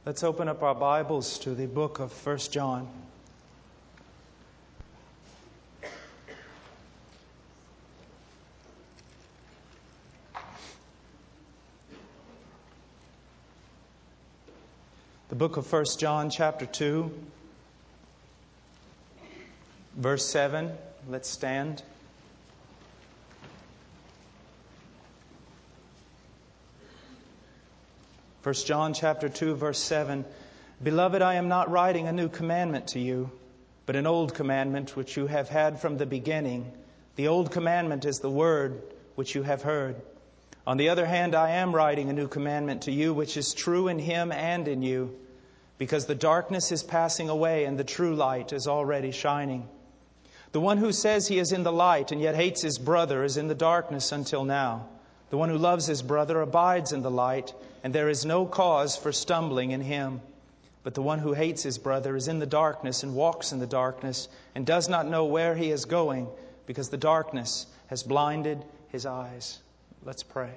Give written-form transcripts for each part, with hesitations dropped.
Let's open up our Bibles to the book of 1 John. The book of 1 John chapter 2, verse 7. Let's stand. First John chapter 2, verse 7. Beloved, I am not writing a new commandment to you, but an old commandment which you have had from the beginning. The old commandment is the word which you have heard. On the other hand, I am writing a new commandment to you, which is true in Him and in you, because the darkness is passing away and the true light is already shining. The one who says he is in the light and yet hates his brother is in the darkness until now. The one who loves his brother abides in the light, and there is no cause for stumbling in him. But the one who hates his brother is in the darkness and walks in the darkness and does not know where he is going, because the darkness has blinded his eyes. Let's pray.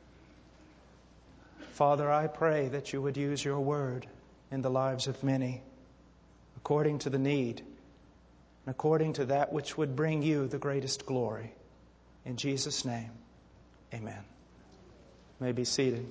Father, I pray that you would use your word in the lives of many, according to the need, and according to that which would bring you the greatest glory. In Jesus' name, amen. You may be seated.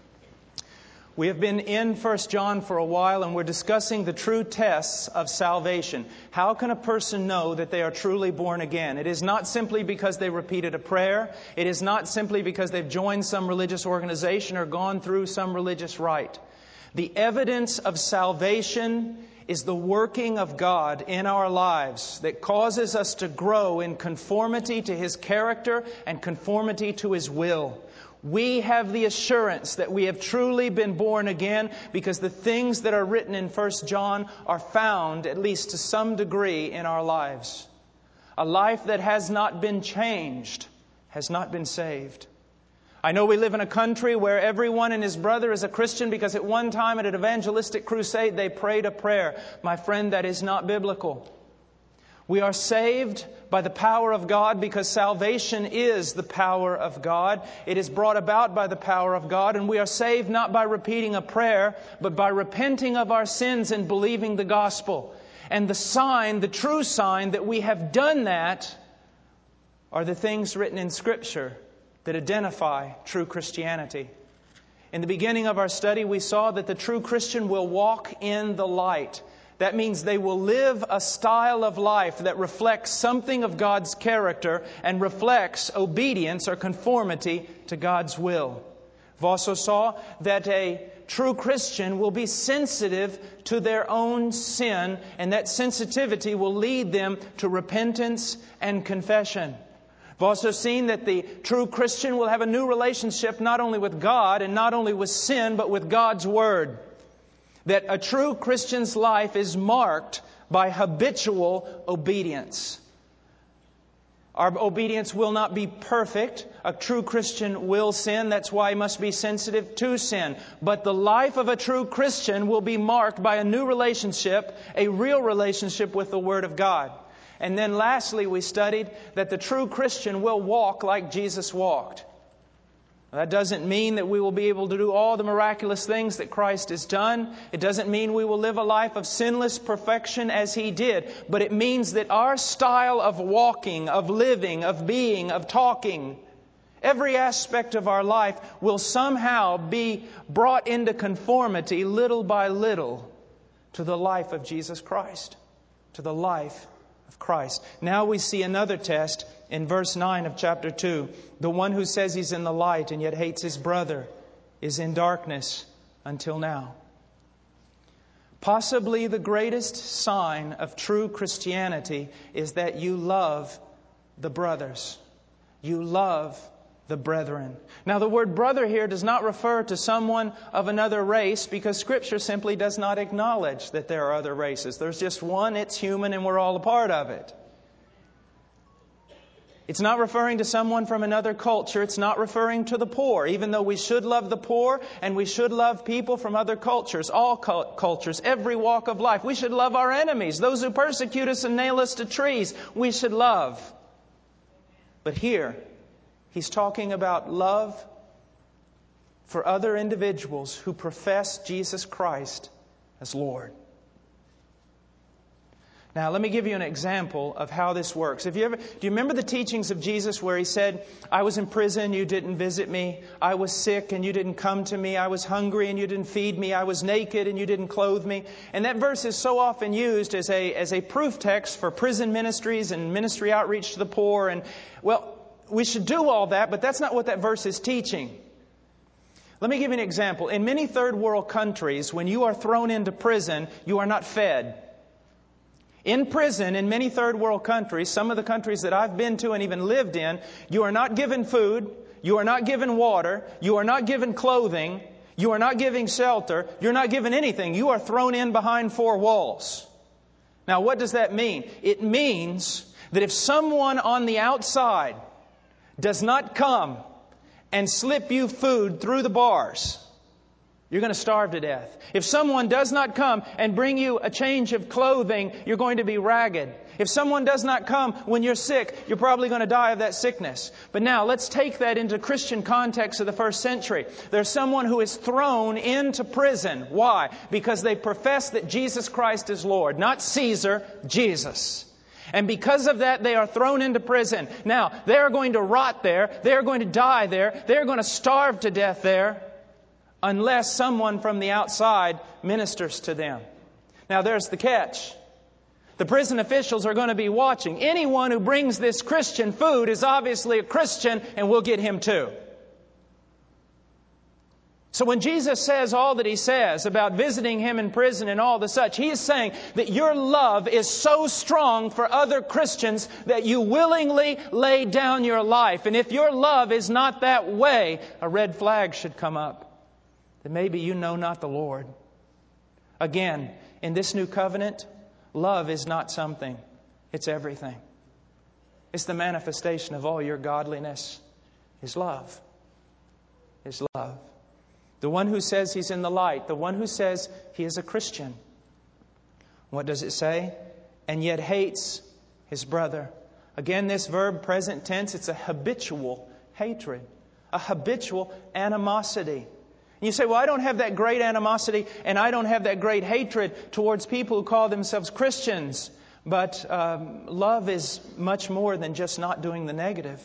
We have been in 1 John for a while, and we're discussing the true tests of salvation. How can a person know that they are truly born again? It is not simply because they repeated a prayer. It is not simply because they've joined some religious organization or gone through some religious rite. The evidence of salvation is the working of God in our lives that causes us to grow in conformity to His character and conformity to His will. We have the assurance that we have truly been born again because the things that are written in 1 John are found, at least to some degree, in our lives. A life that has not been changed has not been saved. I know we live in a country where everyone and his brother is a Christian because at one time at an evangelistic crusade they prayed a prayer. My friend, that is not biblical. We are saved by the power of God because salvation is the power of God. It is brought about by the power of God, and we are saved not by repeating a prayer, but by repenting of our sins and believing the gospel. And the sign, the true sign that we have done that, are the things written in Scripture that identify true Christianity. In the beginning of our study, we saw that the true Christian will walk in the light. That means they will live a style of life that reflects something of God's character and reflects obedience or conformity to God's will. We've also saw that a true Christian will be sensitive to their own sin, and that sensitivity will lead them to repentance and confession. We've also seen that the true Christian will have a new relationship not only with God and not only with sin, but with God's Word. That a true Christian's life is marked by habitual obedience. Our obedience will not be perfect. A true Christian will sin. That's why he must be sensitive to sin. But the life of a true Christian will be marked by a new relationship, a real relationship with the Word of God. And then lastly, we studied that the true Christian will walk like Jesus walked. That doesn't mean that we will be able to do all the miraculous things that Christ has done. It doesn't mean we will live a life of sinless perfection as He did. But it means that our style of walking, of living, of being, of talking, every aspect of our life will somehow be brought into conformity little by little to the life of Jesus Christ, to the life of Christ. Now we see another test in verse 9 of chapter 2. The one who says he's in the light and yet hates his brother is in darkness until now. Possibly the greatest sign of true Christianity is that you love the brothers. You love the brethren. Now the word brother here does not refer to someone of another race because Scripture simply does not acknowledge that there are other races. There's just one, it's human, and we're all a part of it. It's not referring to someone from another culture. It's not referring to the poor, even though we should love the poor and we should love people from other cultures, all cultures, every walk of life. We should love our enemies, those who persecute us and nail us to trees. We should love. But here, He's talking about love for other individuals who profess Jesus Christ as Lord. Now, let me give you an example of how this works. Do you remember the teachings of Jesus where He said, I was in prison, you didn't visit me. I was sick and you didn't come to me. I was hungry and you didn't feed me. I was naked and you didn't clothe me. And that verse is so often used as a proof text for prison ministries and ministry outreach to the poor. And, well, we should do all that, but that's not what that verse is teaching. Let me give you an example. In many third world countries, when you are thrown into prison, you are not fed. In prison, in many third world countries, some of the countries that I've been to and even lived in, you are not given food, you are not given water, you are not given clothing, you are not given shelter, you're not given anything. You are thrown in behind four walls. Now, what does that mean? It means that if someone on the outside does not come and slip you food through the bars, you're going to starve to death. If someone does not come and bring you a change of clothing, you're going to be ragged. If someone does not come when you're sick, you're probably going to die of that sickness. But now, let's take that into Christian context of the first century. There's someone who is thrown into prison. Why? Because they profess that Jesus Christ is Lord. Not Caesar, Jesus. And because of that, they are thrown into prison. Now, they are going to rot there. They are going to die there. They are going to starve to death there, unless someone from the outside ministers to them. Now, there's the catch. The prison officials are going to be watching. Anyone who brings this Christian food is obviously a Christian, and we'll get him too. So when Jesus says all that He says about visiting Him in prison and all the such, He is saying that your love is so strong for other Christians that you willingly lay down your life. And if your love is not that way, a red flag should come up. That maybe you know not the Lord. Again, in this new covenant, love is not something. It's everything. It's the manifestation of all your godliness is love. Is love. The one who says he's in the light. The one who says he is a Christian. What does it say? And yet hates his brother. Again, this verb, present tense, it's a habitual hatred. A habitual animosity. You say, well, I don't have that great animosity and I don't have that great hatred towards people who call themselves Christians. But love is much more than just not doing the negative.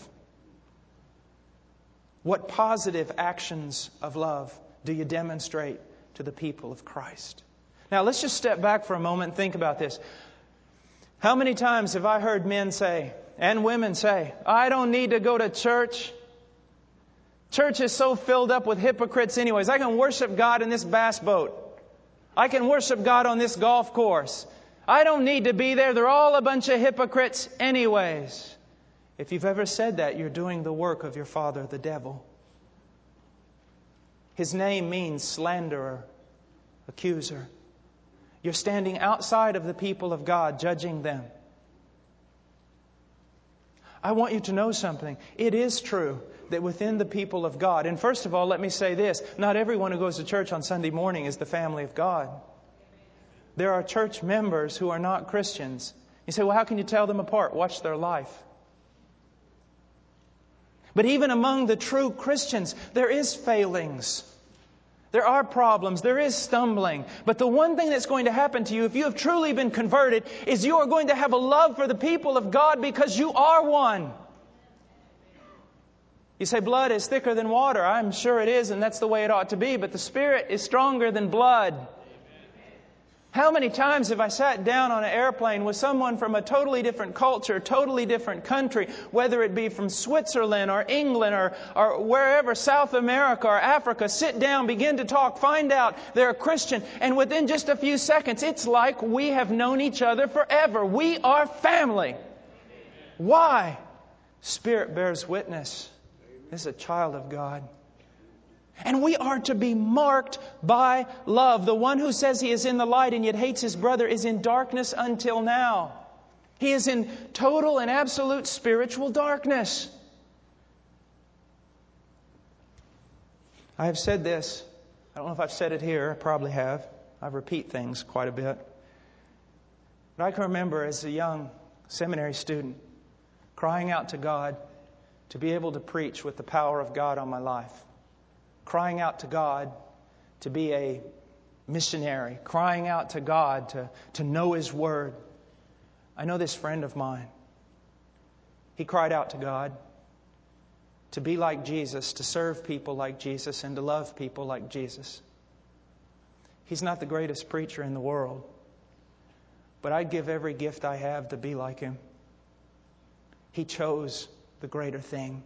What positive actions of love do you demonstrate to the people of Christ? Now, let's just step back for a moment and think about this. How many times have I heard men say, and women say, I don't need to go to church. Church is so filled up with hypocrites anyways. I can worship God in this bass boat. I can worship God on this golf course. I don't need to be there. They're all a bunch of hypocrites anyways. If you've ever said that, you're doing the work of your father, the devil. His name means slanderer, accuser. You're standing outside of the people of God, judging them. I want you to know something. It is true that within the people of God, and first of all, let me say this, not everyone who goes to church on Sunday morning is the family of God. There are church members who are not Christians. You say, well, how can you tell them apart? Watch their life. But even among the true Christians, there is failings. There are problems. There is stumbling. But the one thing that's going to happen to you if you have truly been converted is you are going to have a love for the people of God because you are one. You say blood is thicker than water. I'm sure it is, and that's the way it ought to be. But the Spirit is stronger than blood. How many times have I sat down on an airplane with someone from a totally different culture, totally different country, whether it be from Switzerland or England or wherever, South America or Africa, sit down, begin to talk, find out they're a Christian, and within just a few seconds, it's like we have known each other forever. We are family. Why? Spirit bears witness. This is a child of God. And we are to be marked by love. The one who says he is in the light and yet hates his brother is in darkness until now. He is in total and absolute spiritual darkness. I have said this. I don't know if I've said it here. I probably have. I repeat things quite a bit. But I can remember as a young seminary student crying out to God to be able to preach with the power of God on my life. Crying out to God to be a missionary, crying out to God to know His Word. I know this friend of mine. He cried out to God to be like Jesus, to serve people like Jesus, and to love people like Jesus. He's not the greatest preacher in the world, but I'd give every gift I have to be like him. He chose the greater thing.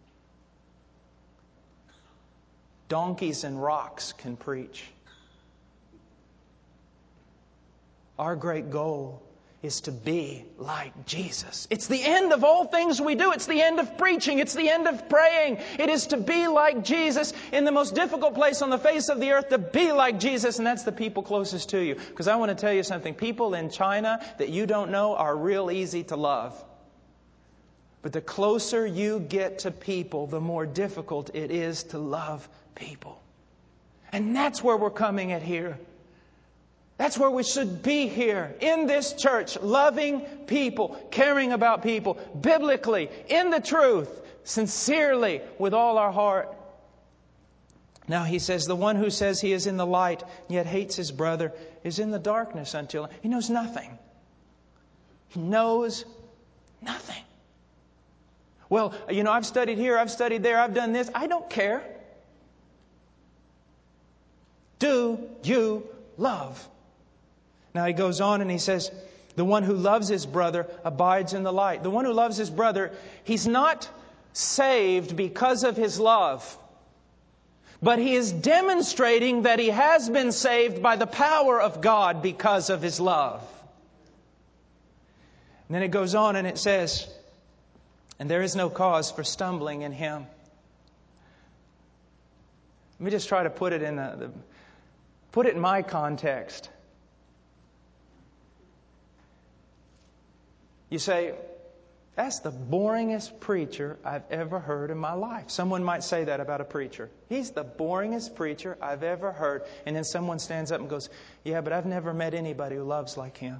Donkeys and rocks can preach. Our great goal is to be like Jesus. It's the end of all things we do. It's the end of preaching. It's the end of praying. It is to be like Jesus in the most difficult place on the face of the earth, to be like Jesus, and that's the people closest to you. Because I want to tell you something. People in China that you don't know are real easy to love. But the closer you get to people, the more difficult it is to love people. And that's where we're coming at here. That's where we should be here, in this church, loving people, caring about people, biblically, in the truth, sincerely, with all our heart. Now he says, the one who says he is in the light, yet hates his brother, is in the darkness until he knows nothing. He knows nothing. Well, I've studied here, I've studied there, I've done this. I don't care. Do you love? Now he goes on and he says, the one who loves his brother abides in the light. The one who loves his brother, he's not saved because of his love, but he is demonstrating that he has been saved by the power of God because of his love. And then it goes on and it says, and there is no cause for stumbling in him. Let me just try to put it in my context. You say, that's the boringest preacher I've ever heard in my life. Someone might say that about a preacher. He's the boringest preacher I've ever heard. And then someone stands up and goes, yeah, but I've never met anybody who loves like him.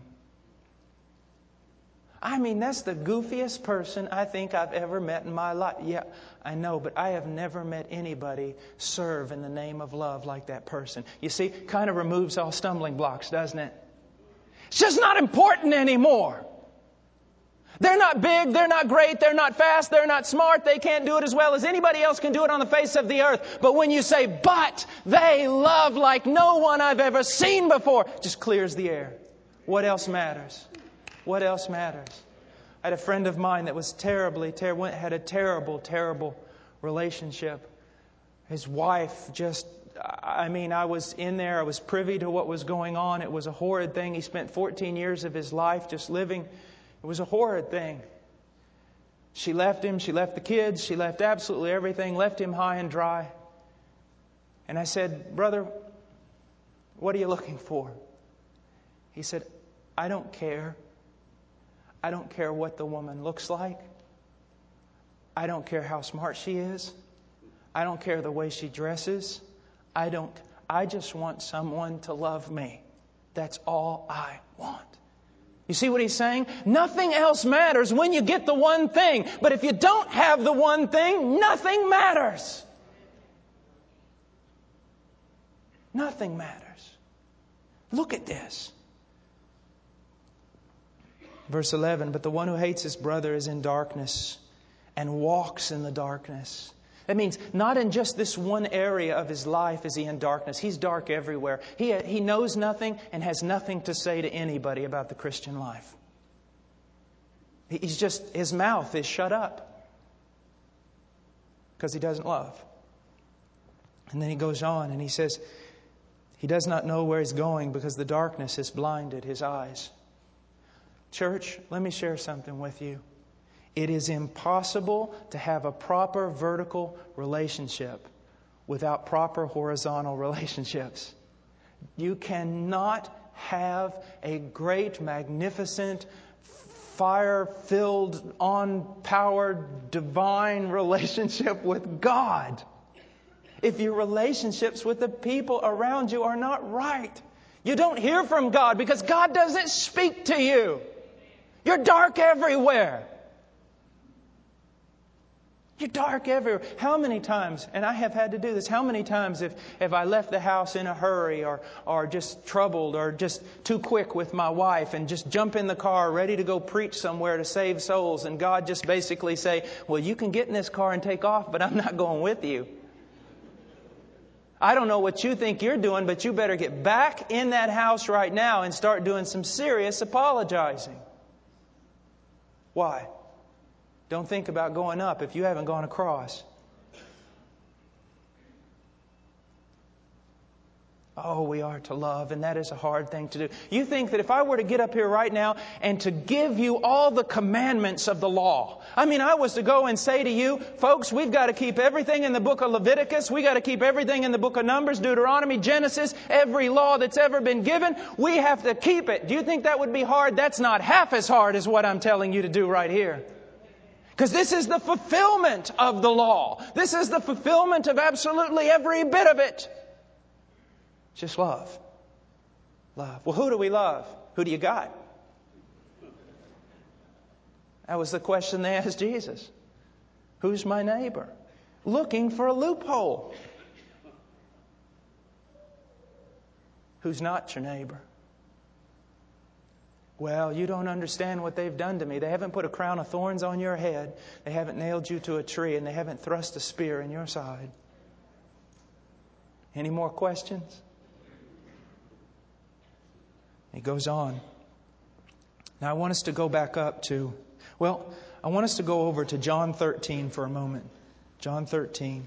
I mean, that's the goofiest person I think I've ever met in my life. Yeah, I know, but I have never met anybody serve in the name of love like that person. You see, kind of removes all stumbling blocks, doesn't it? It's just not important anymore. They're not big, they're not great, they're not fast, they're not smart, they can't do it as well as anybody else can do it on the face of the earth. But when you say, but they love like no one I've ever seen before, it just clears the air. What else matters? What else matters? I had a friend of mine that was had a terrible relationship. His wife I was in there, I was privy to what was going on. It was a horrid thing. He spent 14 years of his life just living. It was a horrid thing. She left him, she left the kids, she left absolutely everything, left him high and dry. And I said, brother, what are you looking for? He said, I don't care. I don't care what the woman looks like. I don't care how smart she is. I don't care the way she dresses. I just want someone to love me. That's all I want. You see what he's saying? Nothing else matters when you get the one thing. But if you don't have the one thing, nothing matters. Nothing matters. Look at this. Verse 11, but the one who hates his brother is in darkness and walks in the darkness. That means not in just this one area of his life is he in darkness. He's dark everywhere. He knows nothing and has nothing to say to anybody about the Christian life. His mouth is shut up because he doesn't love. And then he goes on and he says, he does not know where he's going because the darkness has blinded his eyes. Church, let me share something with you. It is impossible to have a proper vertical relationship without proper horizontal relationships. You cannot have a great, magnificent, fire-filled, on-powered, divine relationship with God if your relationships with the people around you are not right. You don't hear from God because God doesn't speak to you. You're dark everywhere. You're dark everywhere. How many times, and I have had to do this, how many times if I left the house in a hurry or just troubled or just too quick with my wife and just jump in the car ready to go preach somewhere to save souls, and God just basically say, well, you can get in this car and take off, but I'm not going with you. I don't know what you think you're doing, but you better get back in that house right now and start doing some serious apologizing. Why? Don't think about going up if you haven't gone across. Oh, we are to love, and that is a hard thing to do. You think that if I were to get up here right now and to give you all the commandments of the law, I was to go and say to you, folks, we've got to keep everything in the book of Leviticus, we got to keep everything in the book of Numbers, Deuteronomy, Genesis, every law that's ever been given, we have to keep it. Do you think that would be hard? That's not half as hard as what I'm telling you to do right here. Because this is the fulfillment of the law. This is the fulfillment of absolutely every bit of it. Just love. Love. Well, who do we love? Who do you got? That was the question they asked Jesus. Who's my neighbor? Looking for a loophole. Who's not your neighbor? Well, you don't understand what they've done to me. They haven't put a crown of thorns on your head. They haven't nailed you to a tree, and they haven't thrust a spear in your side. Any more questions? He goes on. Now I want us to go back up to, I want us to go over to John 13 for a moment. John 13.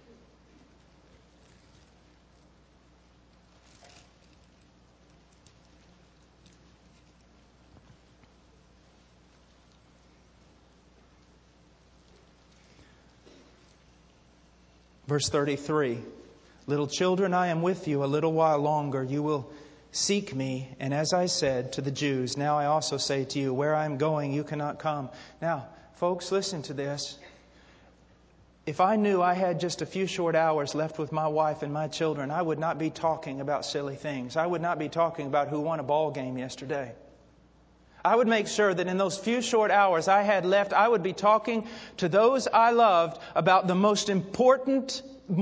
Verse 33. Little children, I am with you a little while longer. You will seek me, and as I said to the Jews, now I also say to you, where I am going, you cannot come. Now, folks, listen to this. If I knew I had just a few short hours left with my wife and my children, I would not be talking about silly things. I would not be talking about who won a ball game yesterday. I would make sure that in those few short hours I had left, I would be talking to those I loved about the most important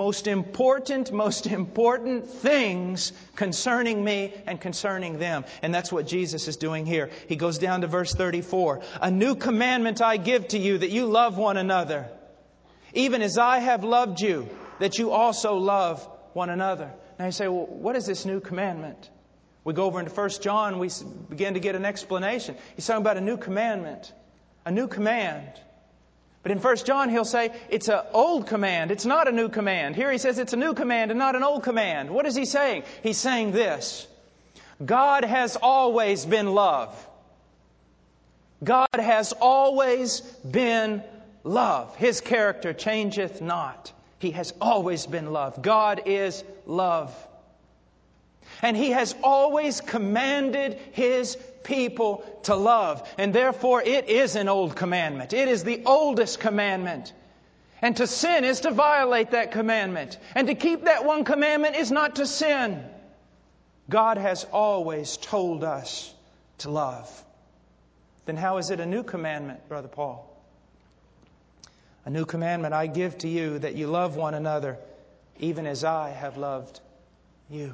things concerning me and concerning them. And that's what Jesus is doing here. He goes down to verse 34. A new commandment I give to you, that you love one another, even as I have loved you, that you also love one another. Now you say, well, what is this new commandment? We go over into 1 John, we begin to get an explanation. He's talking about a new commandment, a new command. But in 1 John, he'll say it's an old command. It's not a new command. Here he says it's a new command and not an old command. What is he saying? He's saying this. God has always been love. God has always been love. His character changeth not. He has always been love. God is love. And He has always commanded His people to love. And therefore it is an old commandment. It is the oldest commandment. And to sin is to violate that commandment. And to keep that one commandment is not to sin. God has always told us to love. Then how is it a new commandment, Brother Paul? A new commandment I give to you, that you love one another, even as I have loved you.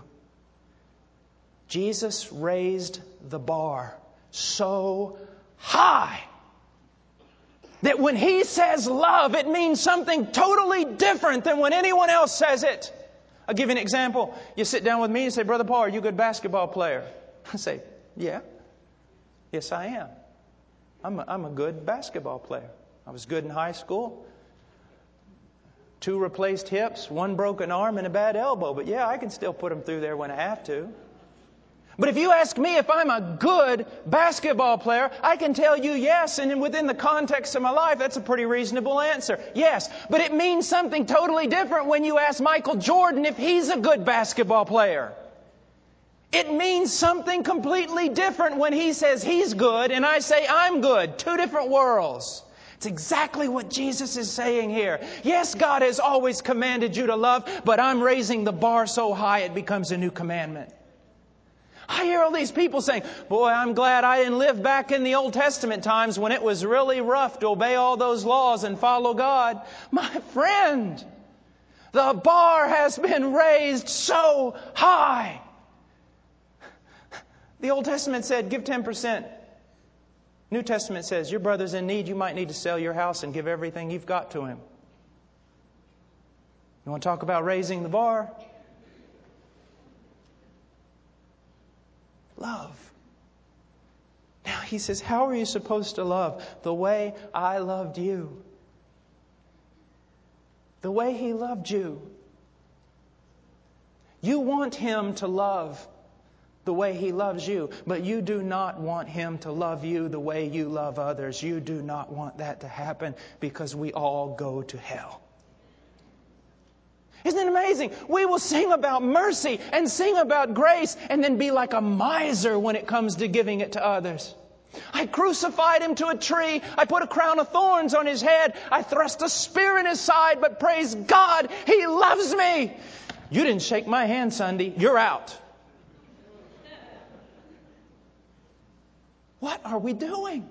Jesus raised the bar so high that when He says love, it means something totally different than when anyone else says it. I'll give you an example. You sit down with me and say, Brother Paul, are you a good basketball player? I say, yeah. Yes, I am. I'm a good basketball player. I was good in high school. 2 replaced hips, 1 broken arm, and a bad elbow. But yeah, I can still put them through there when I have to. But if you ask me if I'm a good basketball player, I can tell you yes, and within the context of my life, that's a pretty reasonable answer. Yes, but it means something totally different when you ask Michael Jordan if he's a good basketball player. It means something completely different when he says he's good and I say I'm good. 2 different worlds. It's exactly what Jesus is saying here. Yes, God has always commanded you to love, but I'm raising the bar so high it becomes a new commandment. I hear all these people saying, boy, I'm glad I didn't live back in the Old Testament times when it was really rough to obey all those laws and follow God. My friend, the bar has been raised so high. The Old Testament said, give 10%. New Testament says, your brother's in need, you might need to sell your house and give everything you've got to him. You want to talk about raising the bar? Love. Now he says, how are you supposed to love? The way I loved you. The way He loved you. You want Him to love the way He loves you, but you do not want Him to love you the way you love others. You do not want that to happen because we all go to hell. Isn't it amazing? We will sing about mercy and sing about grace and then be like a miser when it comes to giving it to others. I crucified Him to a tree. I put a crown of thorns on His head. I thrust a spear in His side, but praise God, He loves me. You didn't shake my hand Sunday. You're out. What are we doing?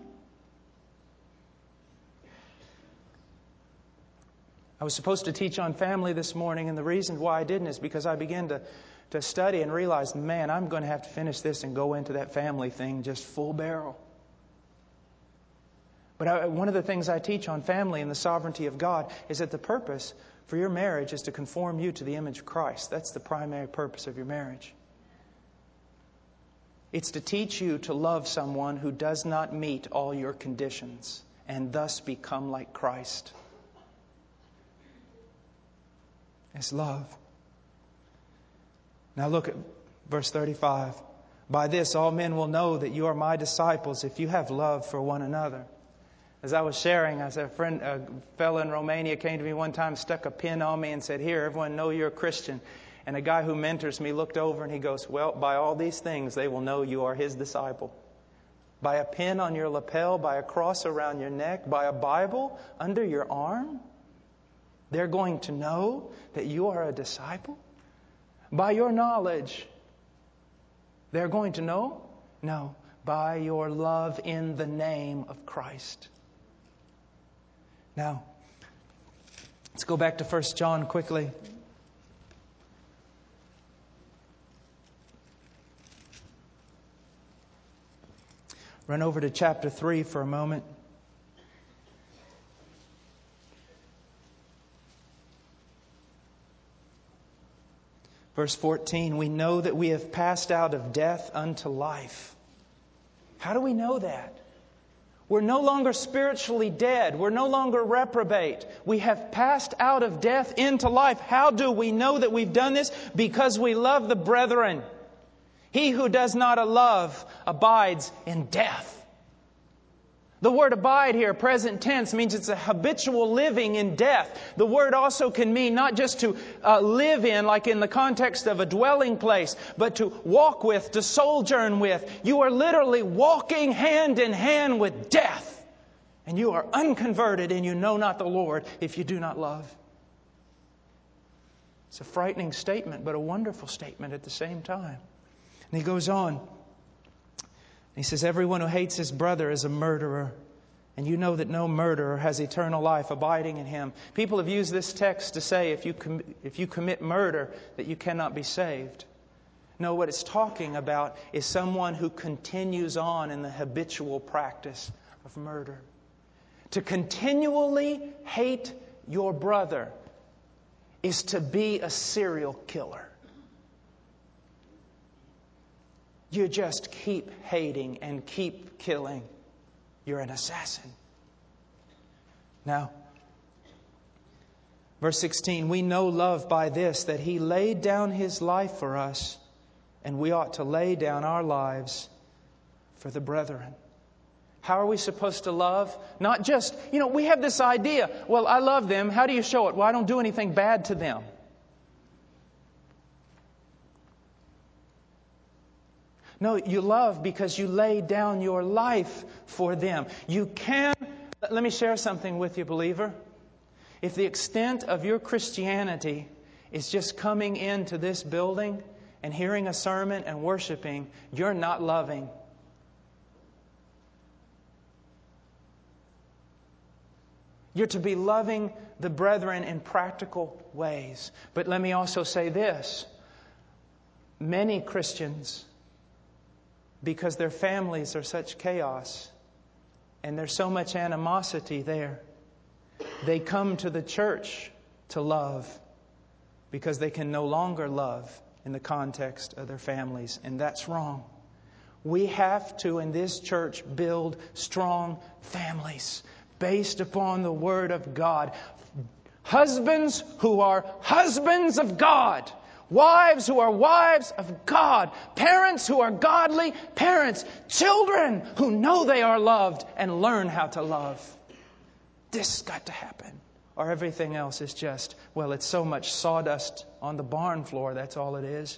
I was supposed to teach on family this morning, and the reason why I didn't is because I began to study and realize, man, I'm going to have to finish this and go into that family thing just full barrel. But one of the things I teach on family and the sovereignty of God is that the purpose for your marriage is to conform you to the image of Christ. That's the primary purpose of your marriage. It's to teach you to love someone who does not meet all your conditions and thus become like Christ. It's love. Now look at verse 35. By this all men will know that you are my disciples if you have love for one another. As I was sharing, a fellow in Romania came to me one time, stuck a pin on me and said, here, everyone know you're a Christian. And a guy who mentors me looked over and he goes, well, by all these things they will know you are his disciple. By a pin on your lapel, by a cross around your neck, by a Bible under your arm. They're going to know that you are a disciple. By your knowledge, they're going to know? No, by your love in the name of Christ. Now, let's go back to 1 John quickly. Run over to chapter 3 for a moment. Verse 14, we know that we have passed out of death unto life. How do we know that? We're no longer spiritually dead. We're no longer reprobate. We have passed out of death into life. How do we know that we've done this? Because we love the brethren. He who does not love abides in death. The word abide here, present tense, means it's a habitual living in death. The word also can mean not just to live in, like in the context of a dwelling place, but to walk with, to sojourn with. You are literally walking hand in hand with death. And you are unconverted and you know not the Lord if you do not love. It's a frightening statement, but a wonderful statement at the same time. And he goes on. He says, everyone who hates his brother is a murderer. And you know that no murderer has eternal life abiding in him. People have used this text to say if you commit murder, that you cannot be saved. No, what it's talking about is someone who continues on in the habitual practice of murder. To continually hate your brother is to be a serial killer. You just keep hating and keep killing. You're an assassin. Now, verse 16, we know love by this, that He laid down His life for us, and we ought to lay down our lives for the brethren. How are we supposed to love? Not just, we have this idea, well, I love them. How do you show it? Well, I don't do anything bad to them. No, you love because you lay down your life for them. You can... Let me share something with you, believer. If the extent of your Christianity is just coming into this building and hearing a sermon and worshiping, you're not loving. You're to be loving the brethren in practical ways. But let me also say this. Many Christians, because their families are such chaos and there's so much animosity there, they come to the church to love because they can no longer love in the context of their families. And that's wrong. We have to, in this church, build strong families based upon the Word of God. Husbands who are husbands of God. Wives who are wives of God. Parents who are godly parents. Children who know they are loved and learn how to love. This has got to happen. Or everything else is just, well, it's so much sawdust on the barn floor, that's all it is.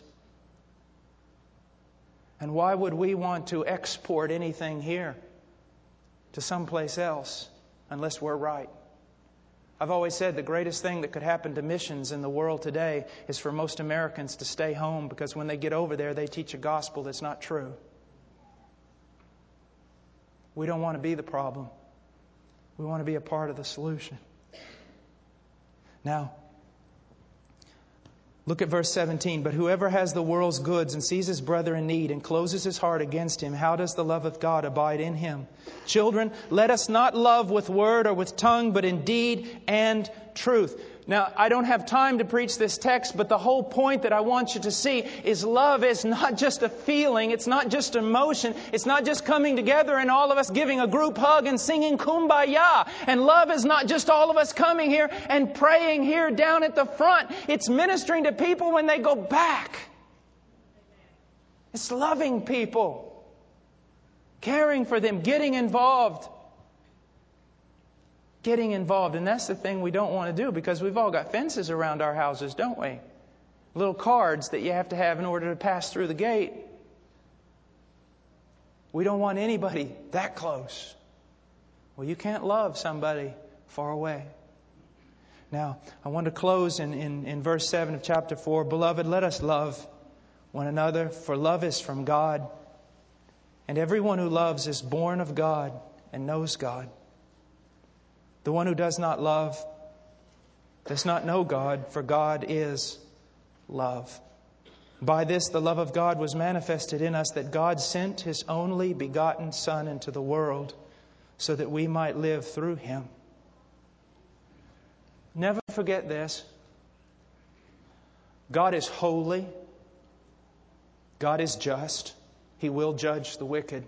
And why would we want to export anything here to someplace else unless we're right? I've always said the greatest thing that could happen to missions in the world today is for most Americans to stay home, because when they get over there, they teach a gospel that's not true. We don't want to be the problem. We want to be a part of the solution. Now, look at verse 17. But whoever has the world's goods and sees his brother in need and closes his heart against him, how does the love of God abide in him? Children, let us not love with word or with tongue, but in deed and truth. Now, I don't have time to preach this text, but the whole point that I want you to see is love is not just a feeling. It's not just emotion. It's not just coming together and all of us giving a group hug and singing Kumbaya. And love is not just all of us coming here and praying here down at the front. It's ministering to people when they go back. It's loving people, caring for them, getting involved. Getting involved. And that's the thing we don't want to do, because we've all got fences around our houses, don't we? Little cards that you have to have in order to pass through the gate. We don't want anybody that close. Well, you can't love somebody far away. Now, I want to close in verse 7 of chapter 4. Beloved, let us love one another, for love is from God. And everyone who loves is born of God and knows God. The one who does not love does not know God, for God is love. By this the love of God was manifested in us, that God sent His only begotten Son into the world so that we might live through Him. Never forget this. God is holy. God is just. He will judge the wicked.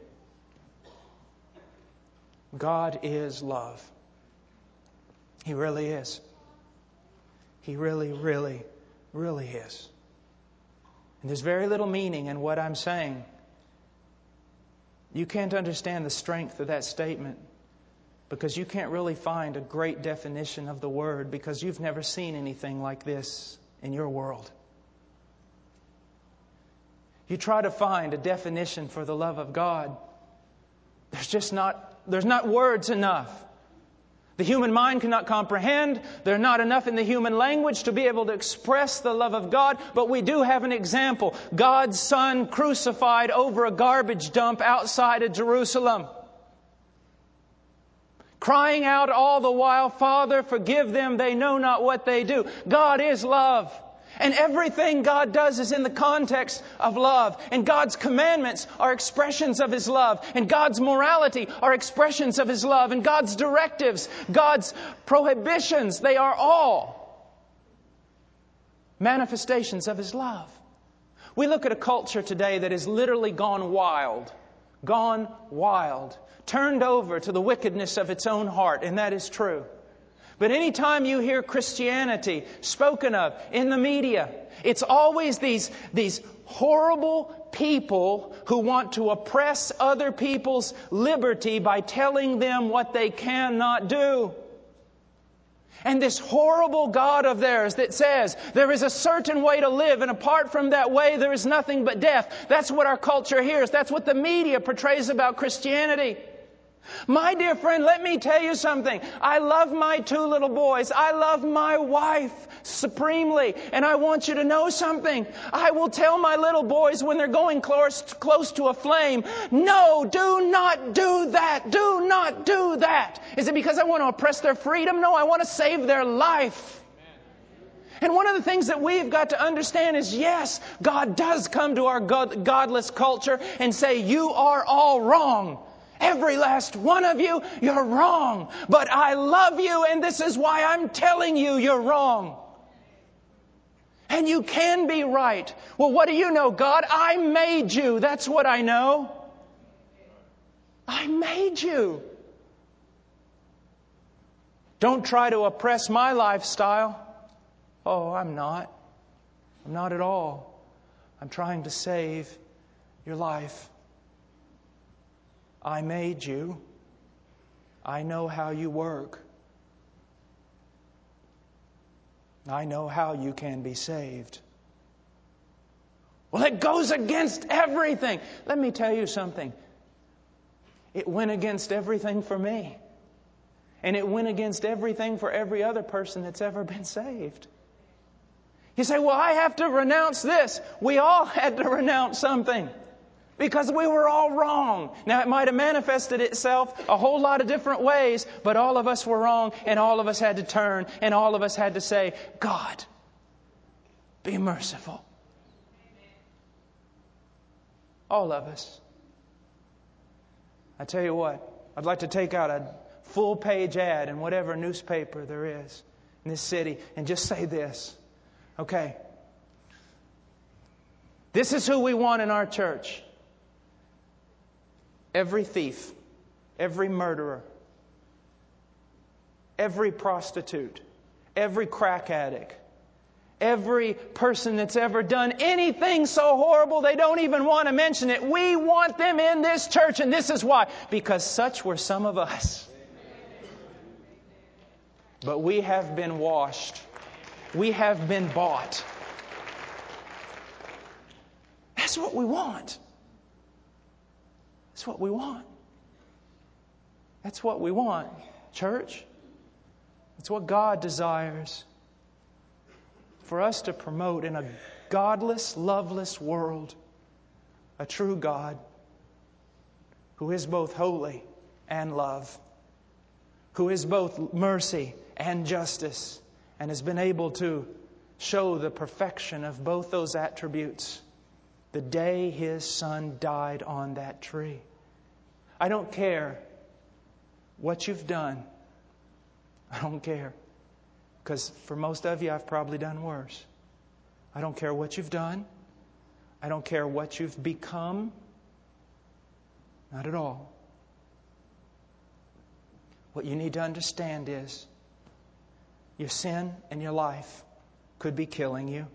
God is love. He really is. He really, really, really is. And there's very little meaning in what I'm saying. You can't understand the strength of that statement because you can't really find a great definition of the word, because you've never seen anything like this in your world. You try to find a definition for the love of God. There's not words enough. The human mind cannot comprehend. There are not enough in the human language to be able to express the love of God. But we do have an example. God's Son crucified over a garbage dump outside of Jerusalem, crying out all the while, Father, forgive them, they know not what they do. God is love. And everything God does is in the context of love. And God's commandments are expressions of His love. And God's morality are expressions of His love. And God's directives, God's prohibitions, they are all manifestations of His love. We look at a culture today that has literally gone wild, turned over to the wickedness of its own heart. And that is true. But anytime you hear Christianity spoken of in the media, it's always these horrible people who want to oppress other people's liberty by telling them what they cannot do. And this horrible God of theirs that says there is a certain way to live, and apart from that way there is nothing but death. That's what our culture hears. That's what the media portrays about Christianity. My dear friend, let me tell you something. I love my 2 little boys. I love my wife supremely. And I want you to know something. I will tell my little boys when they're going close to a flame, no, do not do that. Do not do that. Is it because I want to oppress their freedom? No, I want to save their life. And one of the things that we've got to understand is, yes, God does come to our godless culture and say, you are all wrong. Every last one of you, you're wrong. But I love you, and this is why I'm telling you you're wrong. And you can be right. Well, what do you know, God? I made you. That's what I know. I made you. Don't try to oppress my lifestyle. Oh, I'm not. I'm not at all. I'm trying to save your life. I made you. I know how you work. I know how you can be saved. Well, it goes against everything. Let me tell you something. It went against everything for me. And it went against everything for every other person that's ever been saved. You say, well, I have to renounce this. We all had to renounce something. Because we were all wrong. Now, it might have manifested itself a whole lot of different ways, but all of us were wrong, and all of us had to turn, and all of us had to say, God, be merciful. All of us. I tell you what, I'd like to take out a full-page ad in whatever newspaper there is in this city and just say this. Okay. This is who we want in our church. Every thief, every murderer, every prostitute, every crack addict, every person that's ever done anything so horrible they don't even want to mention it. We want them in this church, and this is why. Because such were some of us. But we have been washed. We have been bought. That's what we want. That's what we want. That's what we want, church. It's what God desires for us to promote in a godless, loveless world. A true God who is both holy and love, who is both mercy and justice, and has been able to show the perfection of both those attributes the day His Son died on that tree. I don't care what you've done. I don't care. Because for most of you, I've probably done worse. I don't care what you've done. I don't care what you've become. Not at all. What you need to understand is your sin and your life could be killing you.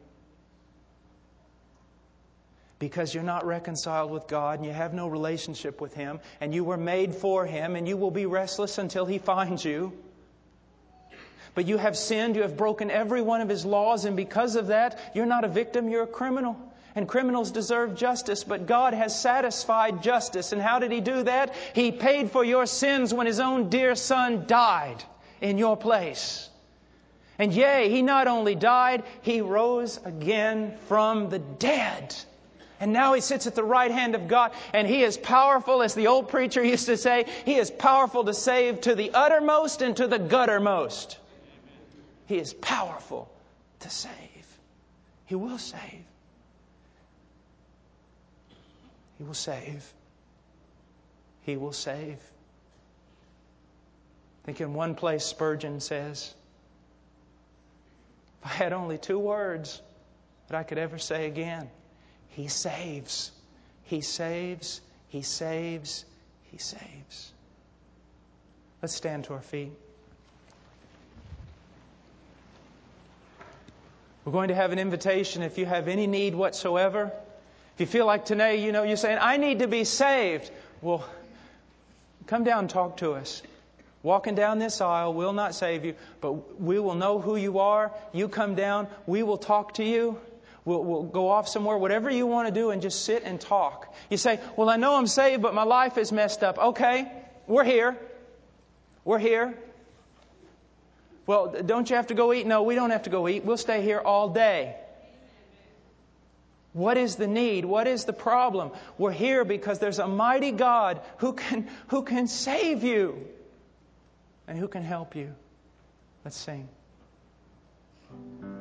Because you're not reconciled with God and you have no relationship with Him, and you were made for Him, and you will be restless until He finds you. But you have sinned, you have broken every one of His laws, and because of that, you're not a victim, you're a criminal. And criminals deserve justice, but God has satisfied justice. And how did He do that? He paid for your sins when His own dear Son died in your place. And yea, He not only died, He rose again from the dead. And now He sits at the right hand of God, and He is powerful, as the old preacher used to say, He is powerful to save to the uttermost and to the guttermost. He is powerful to save. He will save. He will save. He will save. I think in one place Spurgeon says, if I had only 2 words that I could ever say again, He saves. He saves. He saves. He saves. Let's stand to our feet. We're going to have an invitation if you have any need whatsoever. If you feel like today, you're saying, I need to be saved. Well, come down and talk to us. Walking down this aisle will not save you, but we will know who you are. You come down, we will talk to you. We'll go off somewhere, whatever you want to do, and just sit and talk. You say, well, I know I'm saved, but my life is messed up. Okay, We're here. We're here. Well, don't you have to go eat? No, we don't have to go eat. We'll stay here all day. What is the need? What is the problem? We're here because there's a mighty God who can save you and who can help you. Let's sing.